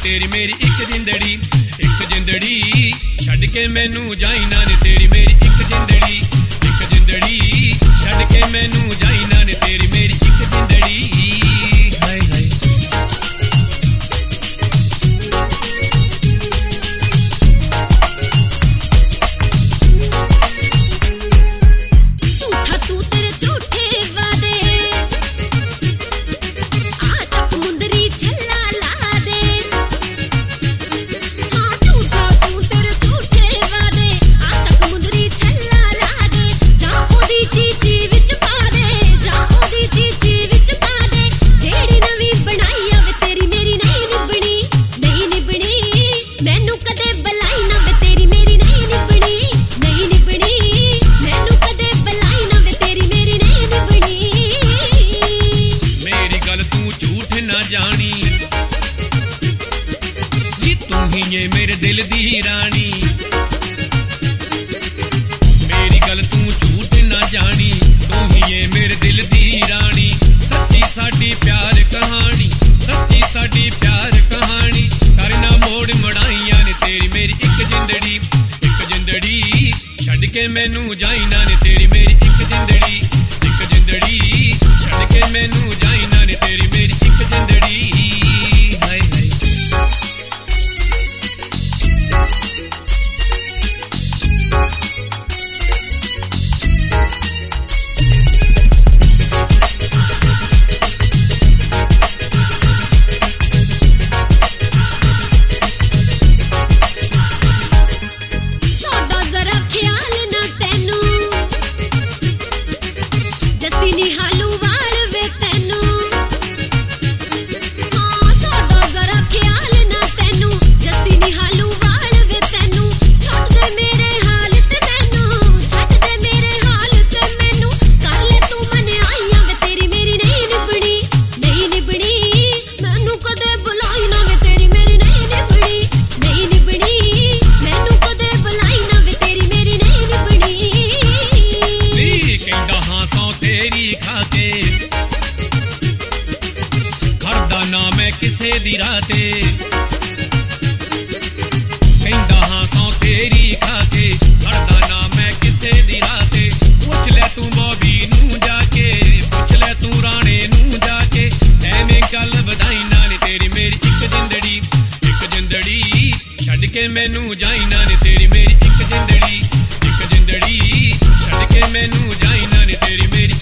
तेरी मेरी एक जिंदड़ी छड़ के मैनू जाई ना ने तेरी मेरी एक जिंदड़ी छड़ के मैनू जाई ना ने तेरी मेरी एक जिंदड़ी हाय हाय जानी जी तू ही ये मेरे दिल दी रानी मेरी गल तू झूठ ना जानी तू ही ये मेरे दिल दी रानी सच्ची साडी प्यार कहानी करना मोड़ मड़ाइया ने तेरी मेरी एक जिंदड़ी छड़ के मैनू जाई ना ने तेरी मेरी एक जिंदड़ी छड़ के मैनू जाई ना ने तेरी मेरी एक जिंदड़ी हाय हाय किसे दी राते कहंदा हां सौ तेरी खाके हरदा ना मैं किसे दी राते पूछ ले तू बॉबी नू जाके पूछ ले तू राणे नू जाके एवें गल बधाई ना ने तेरी मेरी एक जिंदड़ी छड़ के मैनू जाई ना ने तेरी मेरी एक जिंदड़ी छड़ के मैनू जाई ना ने तेरी मेरी